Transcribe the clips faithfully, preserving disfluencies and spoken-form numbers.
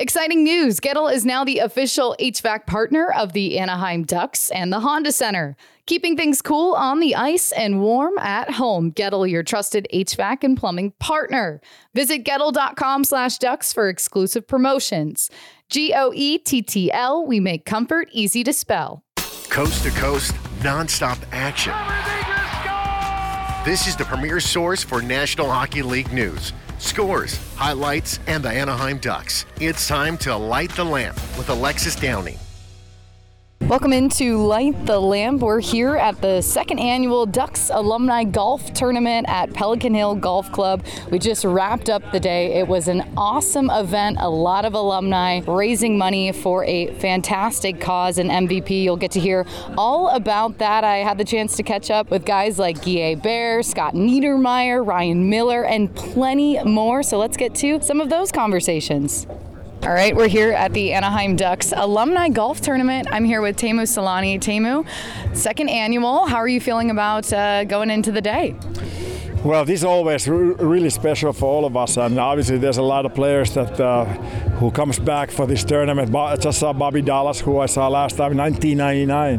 Exciting news. Gettle is now the official H V A C partner of the Anaheim Ducks and the Honda Center. Keeping things cool on the ice and warm at home. Gettle, your trusted H V A C and plumbing partner. Visit Gettle.com slash ducks for exclusive promotions. G O E T T L. We make comfort easy to spell. Coast to coast, nonstop action. This is the premier source for National Hockey League news, scores, highlights, and the Anaheim Ducks. It's time to light the lamp with Alexis Downing. Welcome into Light the Lamp. We're here at the second annual Ducks Alumni Golf Tournament at Pelican Hill Golf Club. We just wrapped up the day. It was an awesome event. A lot of alumni raising money for a fantastic cause and M V P. You'll get to hear all about that. I had the chance to catch up with guys like Guy Bear, Scott Niedermeyer, Ryan Miller, and plenty more. So let's get to some of those conversations. All right, we're here at the Anaheim Ducks Alumni Golf Tournament. I'm here with Teemu Selanne. Teemu, second annual. How are you feeling about uh, going into the day? Well, this is always re- really special for all of us, and obviously there's a lot of players that uh, who comes back for this tournament. I just saw Bobby Dallas, who I saw last time in nineteen ninety-nine.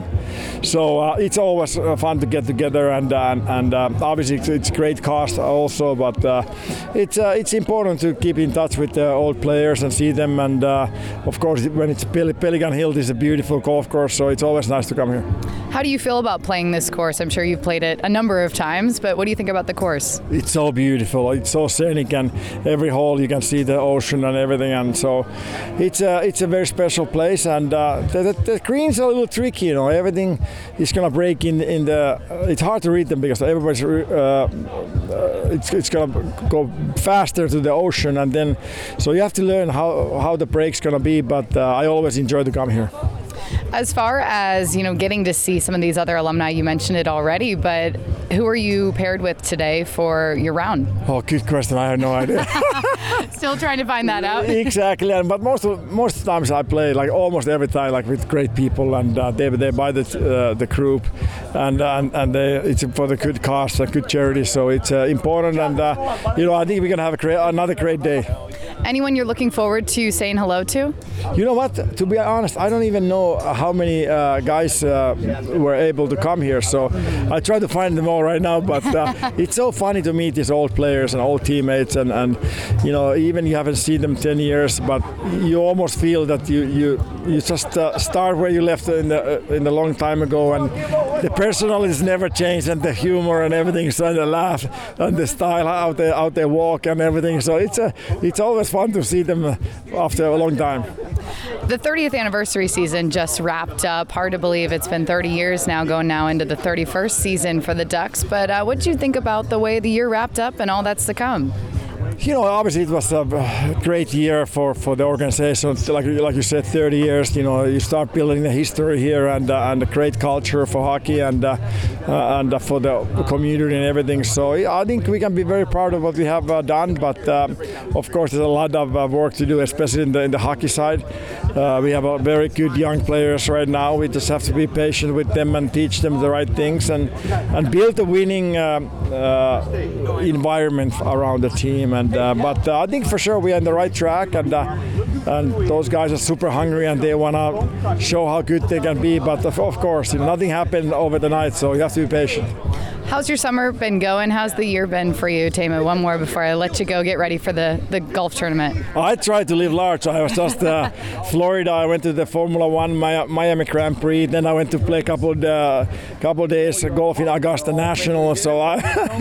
So uh, it's always uh, fun to get together, and uh, and uh, obviously it's, it's great cost also, but uh, it's uh, it's important to keep in touch with the old players and see them. And uh, of course, when it's Pel- Pelican Hill, this is a beautiful golf course, so it's always nice to come here. How do you feel about playing this course? I'm sure you've played it a number of times, but what do you think about the course? It's so beautiful. It's so scenic, and every hole you can see the ocean and everything. And so it's a it's a very special place. And uh, the, the, the greens are a little tricky. You know, everything is gonna break in in the. Uh, it's hard to read them because everybody's. Uh, uh, it's it's gonna go faster to the ocean, and then so you have to learn how how the break's gonna be. But uh, I always enjoy to come here. As far as, you know, getting to see some of these other alumni, you mentioned it already, but who are you paired with today for your round? Oh, good question. I have no idea. Still trying to find that out. Exactly, and but most of most times I play like almost every time like with great people, and uh, they they buy the uh, the group, and and and they, it's for the good cause, a good charity. So it's uh, important, and uh, you know I think we're gonna have a great, another great day. Anyone you're looking forward to saying hello to? You know what? To be honest, I don't even know how many uh, guys uh, were able to come here. So I try to find them all right now. But uh, it's so funny to meet these old players and old teammates, and, and you know even you haven't seen them ten years, but you almost feel that you you you just uh, start where you left in the uh, in the long time ago, and the personalities never changed, and the humor and everything, so the laugh and the style out there out there walk and everything. So it's a it's always fun to see them after a long time. The thirtieth anniversary season just wrapped up. Hard to believe it's been thirty years now, going now into the thirty-first season for the Ducks. But uh, what did you think about the way the year wrapped up and all that's to come? You know, obviously it was a great year for, for the organization. Like like you said, thirty years. You know, you start building the history here, and uh, and a great culture for hockey, and uh, uh, and uh, for the community and everything. So I think we can be very proud of what we have uh, done. But uh, of course, there's a lot of uh, work to do, especially in the in the hockey side. Uh, we have a very good young players right now. We just have to be patient with them and teach them the right things, and and build a winning um, uh, environment around the team. And uh, but uh, I think for sure we are on the right track, and uh, and those guys are super hungry, and they want to show how good they can be. But of, of course, you know, nothing happened over the night, so you have to be patient. How's your summer been going? How's the year been for you, Teemu? One more before I let you go get ready for the, the golf tournament. I tried to live large. I was just uh, Florida. I went to the Formula One Miami Grand Prix. Then I went to play a couple of, uh, couple of days golf in Augusta National. So I,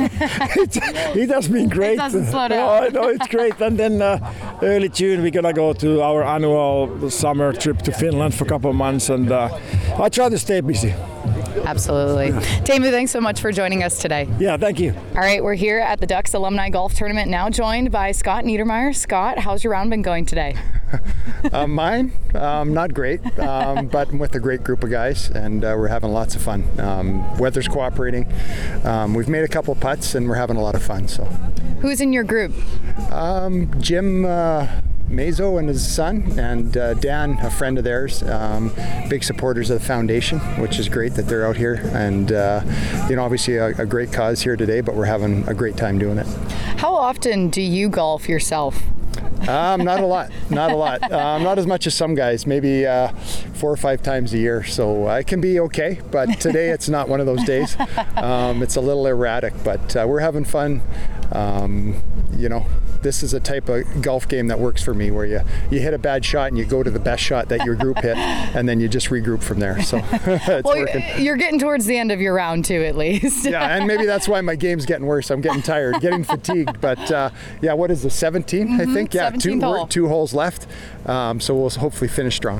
it, it has been great. It doesn't slow down. Oh, I know, it's great. And then uh, early June we're gonna go to our annual summer trip to Finland for a couple of months, and uh, I try to stay busy. Absolutely. Teemu, thanks so much for joining us today. Yeah, thank you. All right, we're here at the Ducks Alumni Golf Tournament, now joined by Scott Niedermeyer. Scott, how's your round been going today? uh, mine, um, not great, um, but I'm with a great group of guys, and uh, we're having lots of fun. Um, weather's cooperating. Um, we've made a couple putts, and we're having a lot of fun. So, who's in your group? Um, Jim uh, Mazo and his son, and uh, Dan, a friend of theirs, um, big supporters of the foundation, which is great that they're out here, and uh, you know, obviously a, a great cause here today, but we're having a great time doing it. How often do you golf yourself? Um, not a lot, not a lot. Um, not as much as some guys, maybe uh, four or five times a year. So I can be okay, but today it's not one of those days. Um, it's a little erratic, but uh, we're having fun. Um, you know, this is a type of golf game that works for me, where you, you hit a bad shot and you go to the best shot that your group hit, and then you just regroup from there. So it's well, working. You're getting towards the end of your round too, at least. Yeah, and maybe that's why my game's getting worse. I'm getting tired, getting fatigued. But uh, yeah, what is the seventeen? Mm-hmm, I think yeah, two hole. two holes left. Um, so we'll hopefully finish strong.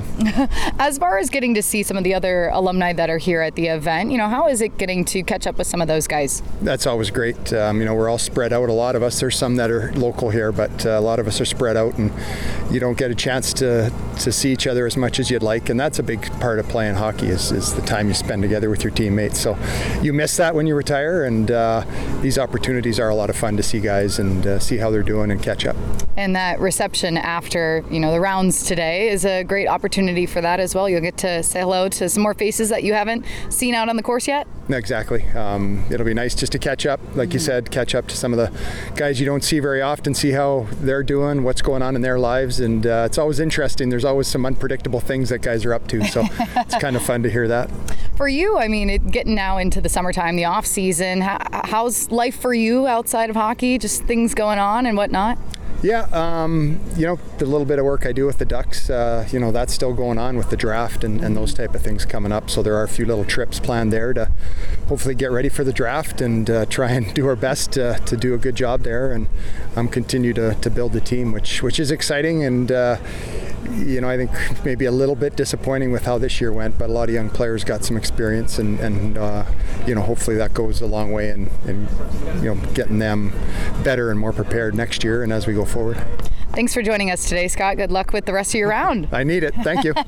As far as getting to see some of the other alumni that are here at the event, you know, how is it getting to catch up with some of those guys? That's always great. Um, you know, we're all spread out. A lot of us. There's some that are local here, but uh, a lot of us are spread out, and you don't get a chance to to see each other as much as you'd like. And that's a big part of playing hockey is, is the time you spend together with your teammates. So you miss that when you retire, and uh, these opportunities are a lot of fun to see guys and uh, see how they're doing and catch up. And that reception after, you know, the rounds today is a great opportunity for that as well. You'll get to say hello to some more faces that you haven't seen out on the course yet. Exactly. Um, it'll be nice just to catch up, like you said, catch up to some of the guys you don't see very often, see how they're doing, what's going on in their lives, and uh, it's always interesting. There's always some unpredictable things that guys are up to, so it's kind of fun to hear that. For you, I mean, it, getting now into the summertime, the off season, how, how's life for you outside of hockey? Just things going on and whatnot? Yeah, um, you know, the little bit of work I do with the Ducks, uh, you know, that's still going on with the draft and, and those type of things coming up. So there are a few little trips planned there to hopefully get ready for the draft and uh, try and do our best to, to do a good job there and um, continue to, to build the team, which which is exciting. And uh, you know, I think maybe a little bit disappointing with how this year went, but a lot of young players got some experience, and, and uh, you know, hopefully that goes a long way in, in you know, getting them better and more prepared next year and as we go forward. Thanks for joining us today, Scott. Good luck with the rest of your round. I need it. Thank you.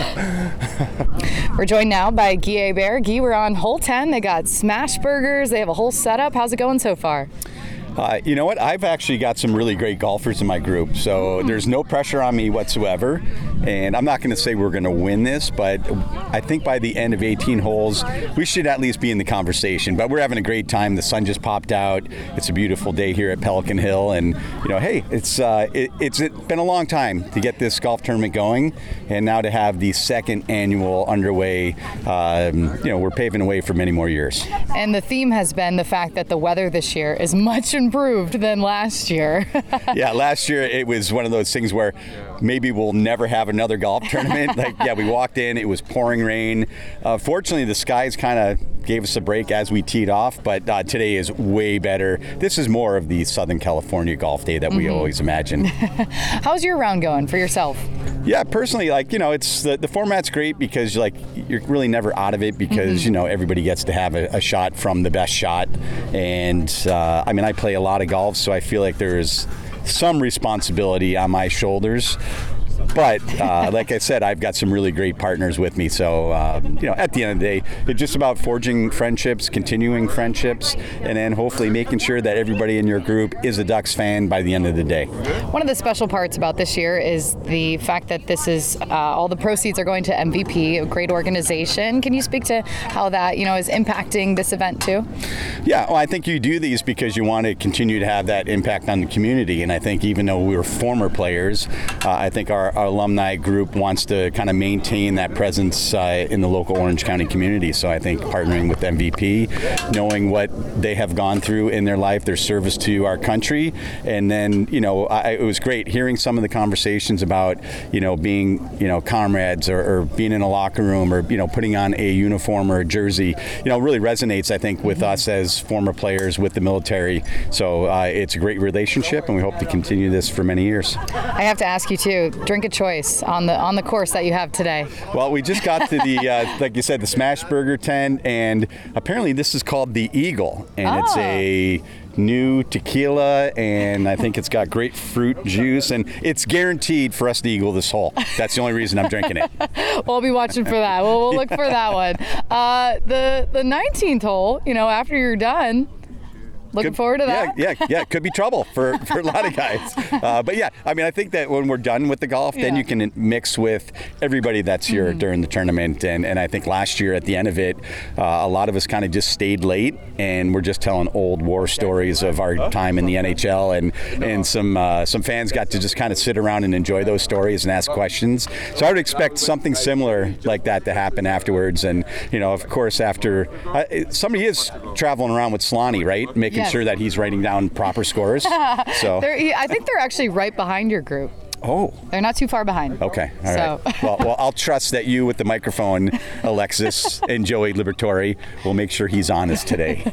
We're joined now by Guy Hebert. Guy, we're on hole ten. They got smash burgers. They have a whole setup. How's it going so far? Uh, you know what? I've actually got some really great golfers in my group, so there's no pressure on me whatsoever. And I'm not going to say we're going to win this, but I think by the end of eighteen holes, we should at least be in the conversation. But we're having a great time. The sun just popped out. It's a beautiful day here at Pelican Hill, and you know, hey, it's uh, it, it's been a long time to get this golf tournament going, and now to have the second annual underway, um, you know, we're paving the way for many more years. And the theme has been the fact that the weather this year is much improved than last year. Yeah, last year it was one of those things where maybe we'll never have another golf tournament. Like, yeah, we walked in, it was pouring rain. Uh, fortunately, the skies kind of gave us a break as we teed off, but uh, today is way better. This is more of the Southern California golf day that we mm-hmm. always imagine. How's your round going for yourself? Yeah, personally, like, you know, it's the, the format's great because like you're really never out of it because, mm-hmm. you know, everybody gets to have a, a shot from the best shot. And uh, I mean, I play a lot of golf, so I feel like there's some responsibility on my shoulders. But uh, like I said, I've got some really great partners with me. So, um, you know, at the end of the day, it's just about forging friendships, continuing friendships, and then hopefully making sure that everybody in your group is a Ducks fan by the end of the day. One of the special parts about this year is the fact that this is uh, all the proceeds are going to M V P, a great organization. Can you speak to how that, you know, is impacting this event too? Yeah, well, I think you do these because you want to continue to have that impact on the community. And I think even though we were former players, uh, I think our Our alumni group wants to kind of maintain that presence uh, in the local Orange County community. So I think partnering with M V P, knowing what they have gone through in their life, their service to our country, and then, you know, I, it was great hearing some of the conversations about, you know, being, you know, comrades or, or being in a locker room or, you know, putting on a uniform or a jersey, you know, really resonates, I think, with us as former players with the military. So uh, it's a great relationship, and we hope to continue this for many years. I have to ask you too, drink a choice on the on the course that you have today. Well, we just got to the uh, like you said, the Smash Burger tent, and apparently this is called the Eagle, and oh. it's a new tequila, and I think it's got grapefruit juice, and it's guaranteed for us to eagle this hole. That's the only reason I'm drinking it. Well, I'll be watching for that. We'll, we'll look for that one. Uh, the the nineteenth hole, you know, after you're done, Looking could, forward to that. Yeah, yeah, yeah. It could be trouble for, for a lot of guys. Uh, but yeah, I mean, I think that when we're done with the golf, then Yeah. you can mix with everybody that's here mm-hmm. during the tournament. And, and I think last year at the end of it, uh, a lot of us kind of just stayed late and we're just telling old war stories of our time in the N H L. And, and some uh, some fans got to just kind of sit around and enjoy those stories and ask questions. So I would expect something similar like that to happen afterwards. And, you know, of course, after uh, somebody is traveling around with Slonny, right? Making Yes. sure that he's writing down proper scores. So They're, I think they're actually right behind your group. Oh. They're not too far behind. Okay. All so. right. Well, well, I'll trust that you with the microphone, Alexis and Joey Liberatore, will make sure he's honest today.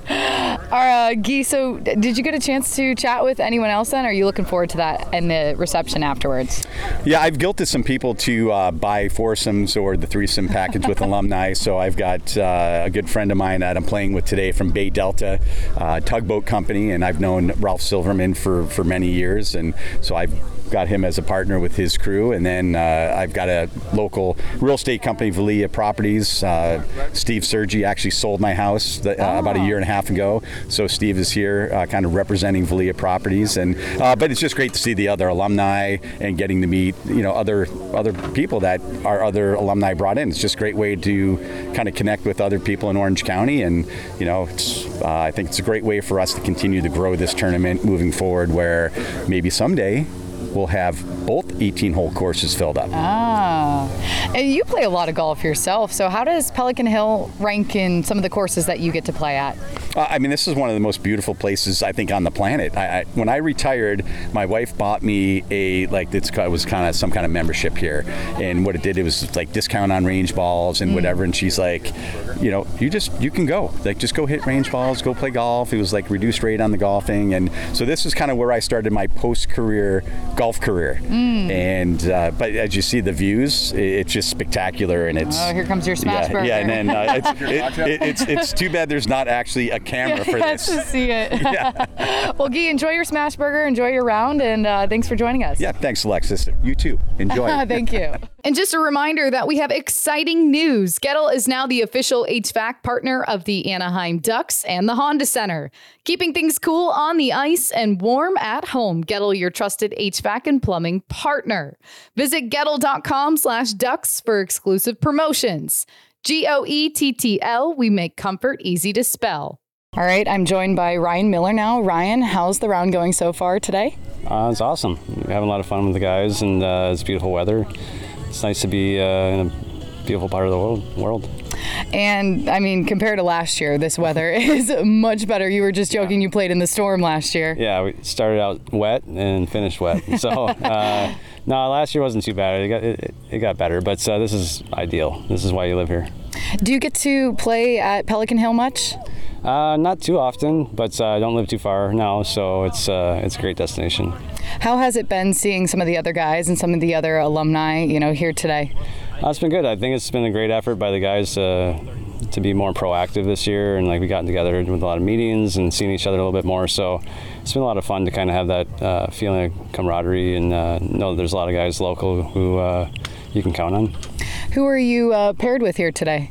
Uh, Guy, so did you get a chance to chat with anyone else then? Or are you looking forward to that and the reception afterwards? Yeah, I've guilted some people to uh, buy foursomes or the threesome package with alumni. So I've got uh, a good friend of mine that I'm playing with today from Bay Delta uh, Tugboat Company, and I've known Ralph Silverman for, for many years, and so I've got him as a partner with his crew. And then uh, I've got a local real estate company, Valia Properties. Uh, Steve Sergi actually sold my house the, uh, oh. about a year and a half ago. So Steve is here uh, kind of representing Valia Properties. And uh, but it's just great to see the other alumni and getting to meet, you know, other other people that our other alumni brought in. It's just a great way to kind of connect with other people in Orange County. And, you know, it's, uh, I think it's a great way for us to continue to grow this tournament moving forward, where maybe someday we'll have both eighteen-hole courses filled up. Ah, and you play a lot of golf yourself, so how does Pelican Hill rank in some of the courses that you get to play at? Uh, I mean, this is one of the most beautiful places, I think, on the planet. I, I, when I retired, my wife bought me a, like, it's, it was kind of some kind of membership here, and what it did, it was like discount on range balls and mm. whatever, and she's like, you know, you just, you can go. Like, just go hit range balls, go play golf. It was like reduced rate on the golfing, and so this is kind of where I started my post-career golf career. Mm. And uh, but as you see the views, it's just spectacular, and it's oh, here comes your smash yeah, burger. yeah, and then uh, it's, it, it, it's it's too bad there's not actually a camera yeah, for this to see it. Yeah. Well, Guy, enjoy your smash burger, enjoy your round, and uh, thanks for joining us. Yeah, thanks, Alexis. You too. Enjoy. Thank you. And just a reminder that we have exciting news. Gettle is now the official H V A C partner of the Anaheim Ducks and the Honda Center, keeping things cool on the ice and warm at home. Gettle, your trusted H V A C and plumbing partner. Visit gettle.com slash ducks for exclusive promotions. G O E T T L, we make comfort easy to spell. All right, I'm joined by Ryan Miller now. Ryan, how's the round going so far today? Uh, it's awesome. We're having a lot of fun with the guys, and uh, it's beautiful weather. It's nice to be uh, in a beautiful part of the world. world. And, I mean, compared to last year, this weather is much better. You were just joking you played in the storm last year. Yeah, we started out wet and finished wet. So, uh, no, last year wasn't too bad. It got, it, it got better, but uh, this is ideal. This is why you live here. Do you get to play at Pelican Hill much? Uh, not too often, but uh, I don't live too far now, so it's uh, it's a great destination. How has it been seeing some of the other guys and some of the other alumni, you know, here today? Uh, it's been good. I think it's been a great effort by the guys uh, to be more proactive this year, and like we gotten together with a lot of meetings and seeing each other a little bit more. So it's been a lot of fun to kind of have that uh, feeling of camaraderie and uh, know that there's a lot of guys local who uh, you can count on. Who are you uh, paired with here today?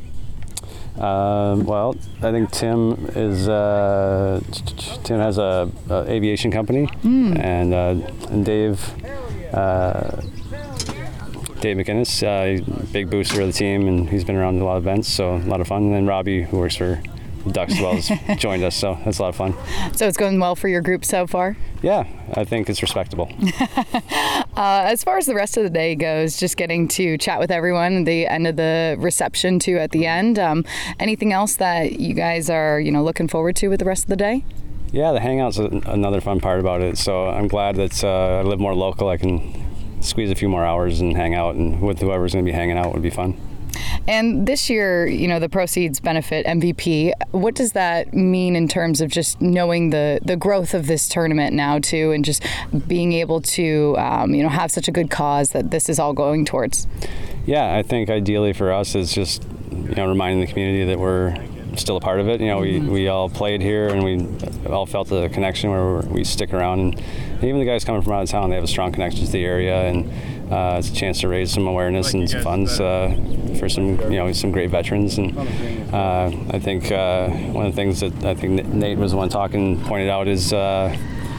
Um, well, I think Tim is uh, Tim has a, a aviation company, mm. and, uh, and Dave uh, Dave McInnes, uh, big booster of the team, and he's been around a lot of events, so a lot of fun. And then Robbie, who works for Ducks as well, has joined us, so that's a lot of fun. So it's going well for your group so far? Yeah, I think it's respectable. uh, as far as the rest of the day goes, just getting to chat with everyone at the end of the reception too at the end. Um, anything else that you guys are, you know, looking forward to with the rest of the day? Yeah, the hangout's another fun part about it. So I'm glad that uh, I live more local. I can squeeze a few more hours and hang out, and with whoever's going to be hanging out would be fun. And this year, you know, the proceeds benefit M V P. What does that mean in terms of just knowing the, the growth of this tournament now, too, and just being able to, um, you know, have such a good cause that this is all going towards? Yeah, I think ideally for us is just, you know, reminding the community that we're still a part of it. You know, we, we all played here, and we all felt the connection where we stick around. And even the guys coming from out of town, they have a strong connection to the area, and uh, it's a chance to raise some awareness and some funds uh, for some, you know, some great veterans. And uh, I think uh, one of the things that I think Nate was the one talking, pointed out is, uh,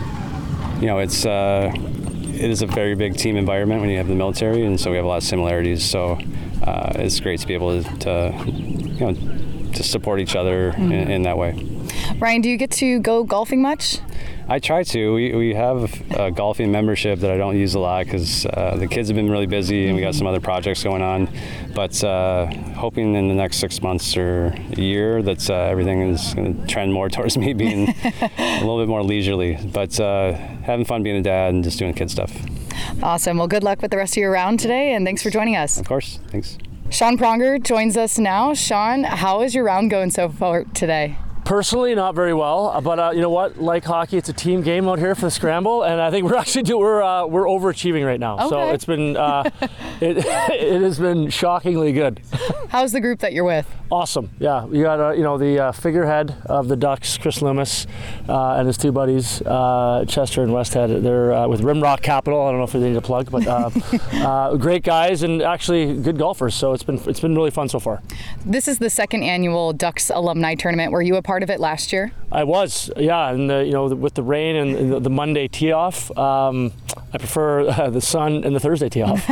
you know, it's uh, it is a very big team environment when you have the military, and so we have a lot of similarities. So uh, it's great to be able to, to you know, to support each other mm-hmm. in, in that way. Ryan, do you get to go golfing much? I try to. We, we have a golfing membership that I don't use a lot because uh, the kids have been really busy and we got some other projects going on. But uh, hoping in the next six months or a year that uh, everything is going to trend more towards me being a little bit more leisurely. But uh, having fun being a dad and just doing kid stuff. Awesome. Well, good luck with the rest of your round today, and thanks for joining us. Of course. Thanks. Sean Pronger joins us now. Sean, how is your round going so far today? Personally, not very well, but uh, you know what? Like hockey, it's a team game out here for the scramble, and I think we're actually do, we're uh, we're overachieving right now. Okay. So it's been uh, it it has been shockingly good. How's the group that you're with? Awesome, yeah. You got uh, you know the uh, figurehead of the Ducks, Chris Loomis, uh, and his two buddies, uh, Chester and Westhead. They're uh, with Rimrock Capital. I don't know if they need a plug, but uh, uh, great guys and actually good golfers. So it's been it's been really fun so far. This is the second annual Ducks Alumni Tournament. Were you a part of it last year? I was, yeah, and the, you know, with the rain and the, the Monday tee-off, um, I prefer uh, the sun and the Thursday tee-off.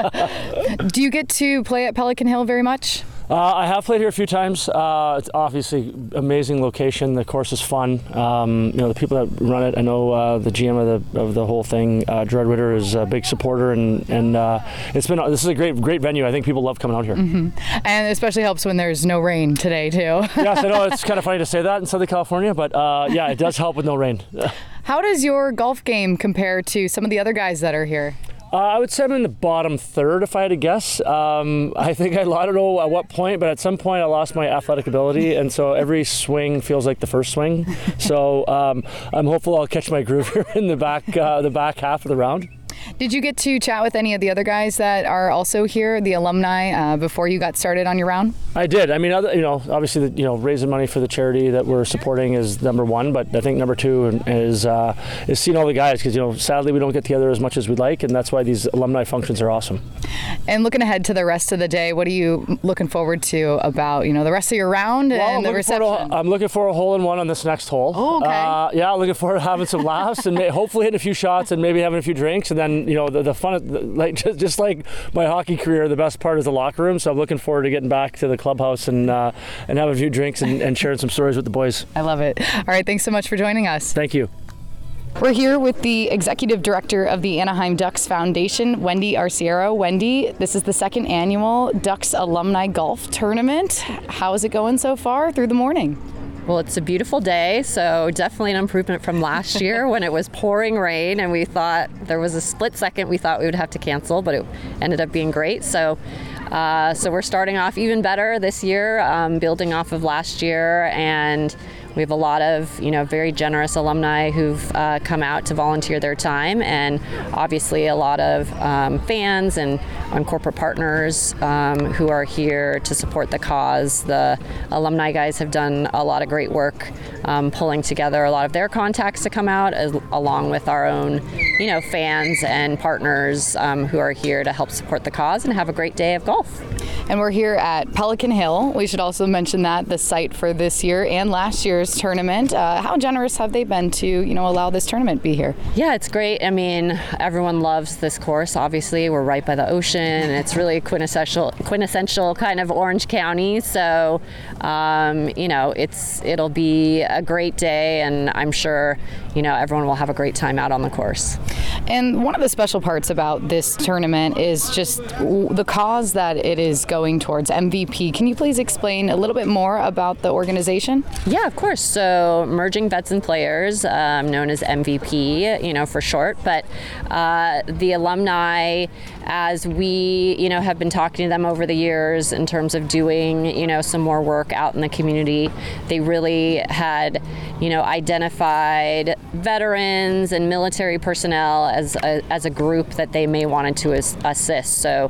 Do you get to play at Pelican Hill very much? Uh, I have played here a few times. Uh, it's obviously amazing location. The course is fun. Um, you know, the people that run it. I know uh, the G M of the of the whole thing, uh, Gerard Witter, is a big supporter, and and uh, it's been this is a great great venue. I think people love coming out here, mm-hmm. and it especially helps when there's no rain today too. Yes, I know it's kind of funny to say that in Southern California, but uh, yeah, it does help with no rain. How does your golf game compare to some of the other guys that are here? Uh, I would say I'm in the bottom third if I had to guess. Um, I think I, I don't know at what point, but at some point I lost my athletic ability, and so every swing feels like the first swing. So um, I'm hopeful I'll catch my groove here in the back, uh, the back half of the round. Did you get to chat with any of the other guys that are also here, the alumni, uh, before you got started on your round? I did. I mean, other, you know, obviously, the, you know, raising money for the charity that we're supporting is number one, but I think number two is uh, is seeing all the guys because, you know, sadly we don't get together as much as we'd like, and that's why these alumni functions are awesome. And looking ahead to the rest of the day, what are you looking forward to about, you know, the rest of your round well, and I'm the reception? To, I'm looking for a hole in one on this next hole. Oh, okay. Uh, yeah, looking forward to having some laughs and may, hopefully hitting a few shots and maybe having a few drinks, and then, you know, the, the fun, like just, just like my hockey career, the best part is the locker room. So I'm looking forward to getting back to the clubhouse and uh, and having a few drinks and, and sharing some stories with the boys. I love it. All right, thanks so much for joining us. Thank you. We're here with the executive director of the Anaheim Ducks Foundation, Wendy Arciero. Wendy, this is the second annual Ducks Alumni Golf Tournament. How is it going so far through the morning? Well, it's a beautiful day, so definitely an improvement from last year when it was pouring rain and we thought there was a split second we thought we would have to cancel, but it ended up being great. So uh, so we're starting off even better this year, um, building off of last year, and we have a lot of, you know, very generous alumni who've uh, come out to volunteer their time, and obviously a lot of um, fans and, and corporate partners um, who are here to support the cause. The alumni guys have done a lot of great work um, pulling together a lot of their contacts to come out, as, along with our own, you know, fans and partners um, who are here to help support the cause and have a great day of golf. And we're here at Pelican Hill. We should also mention that the site for this year and last year's tournament. Uh, how generous have they been to, you know, allow this tournament be here? Yeah, it's great. I mean, everyone loves this course. Obviously, we're right by the ocean, and it's really quintessential, quintessential kind of Orange County. So, um, you know, it's it'll be a great day, and I'm sure, you know, everyone will have a great time out on the course. And one of the special parts about this tournament is just the cause that it is going towards, M V P. Can you please explain a little bit more about the organization? Yeah, of course. So Merging Vets and Players, um, known as M V P, you know, for short, but uh, the alumni, as we, you know, have been talking to them over the years in terms of doing, you know, some more work out in the community, they really had, you know, identified veterans and military personnel as a, as a group that they may wanted to as, assist. So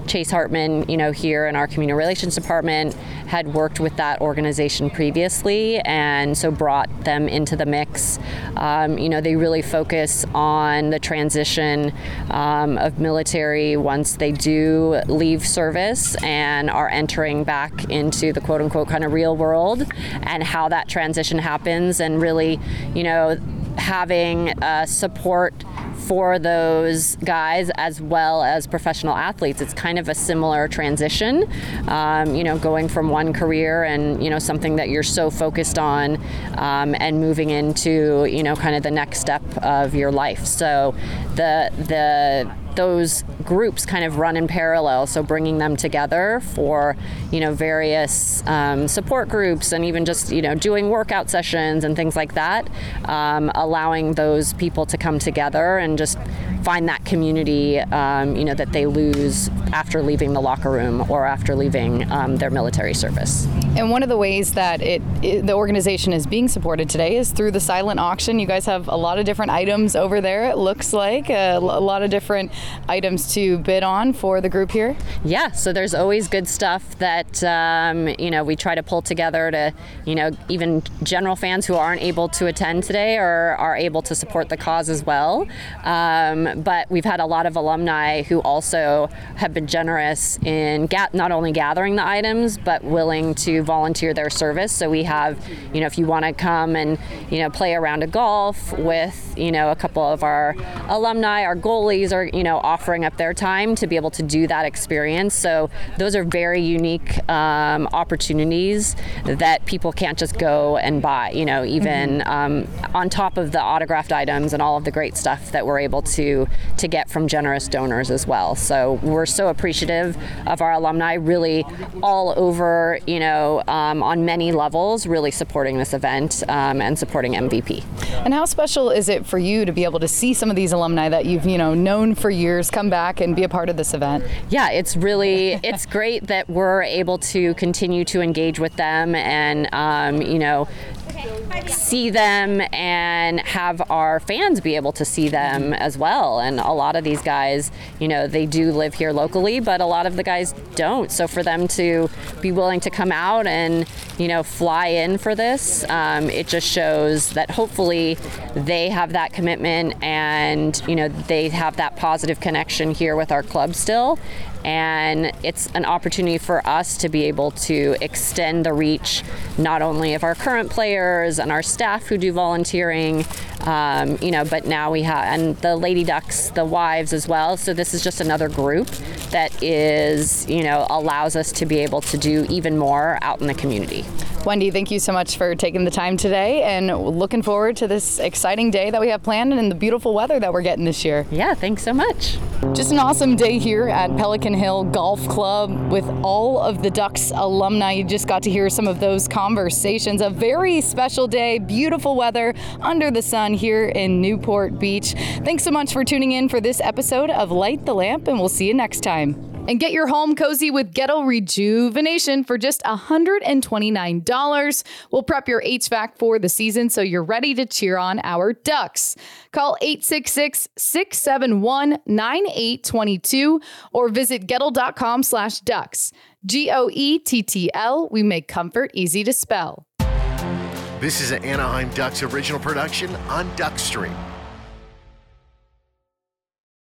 Chase Hartman, you know, here in our community relations department, had worked with that organization previously, and so brought them into the mix. Um, you know, they really focus on the transition um, of military once they do leave service and are entering back into the quote unquote kind of real world, and how that transition happens, and really, you know, having uh, support for those guys as well as professional athletes. It's kind of a similar transition, um, you know, going from one career and, you know, something that you're so focused on um, and moving into, you know, kind of the next step of your life. So the the those groups kind of run in parallel, so bringing them together for, you know, various um, support groups, and even just, you know, doing workout sessions and things like that, um, allowing those people to come together and just find that community, um, you know, that they lose after leaving the locker room or after leaving um, their military service. And one of the ways that it, it the organization is being supported today is through the silent auction. You guys have a lot of different items over there, it looks like, a, a lot of different items to bid on for the group here. Yeah, so there's always good stuff that, um, you know, we try to pull together to, you know, even general fans who aren't able to attend today or are able to support the cause as well. Um, but we've had a lot of alumni who also have been generous in ga- not only gathering the items, but willing to volunteer their service. So we have, you know, if you want to come and, you know, play a round of golf with, you know, a couple of our alumni, our goalies are, you know, offering up their time to be able to do that experience. So those are very unique um, opportunities that people can't just go and buy, you know, even mm-hmm. um, on top of the autographed items and all of the great stuff that we're able to to get from generous donors as well. So we're so appreciative of our alumni, really all over, you know, um, on many levels, really supporting this event um, and supporting M V P. And how special is it for you to be able to see some of these alumni that you've, you know, known for years come back and be a part of this event? Yeah, it's really, it's great that we're able to continue to engage with them and, um, you know, see them and have our fans be able to see them as well. And a lot of these guys, you know, they do live here locally, but a lot of the guys don't. So for them to be willing to come out and, you know, fly in for this, um, it just shows that hopefully they have that commitment and, you know, they have that positive connection here with our club still. And it's an opportunity for us to be able to extend the reach not only of our current players and our staff who do volunteering, um, you know, but now we have, and the Lady Ducks, the wives as well. So this is just another group that is, you know, allows us to be able to do even more out in the community. Wendy, thank you so much for taking the time today, and looking forward to this exciting day that we have planned and the beautiful weather that we're getting this year. Yeah, thanks so much. Just an awesome day here at Pelican Hill Golf Club with all of the Ducks alumni. You just got to hear some of those conversations. A very special day, beautiful weather under the sun here in Newport Beach. Thanks so much for tuning in for this episode of Light the Lamp, and we'll see you next time. And get your home cozy with Ghetto Rejuvenation for just one hundred twenty-nine dollars. We'll prep your H V A C for the season so you're ready to cheer on our Ducks. Call eight six six, six seven one, nine eight two two or visit gettle.com slash ducks. G O E T T L. We make comfort easy to spell. This is an Anaheim Ducks original production on Duckstream.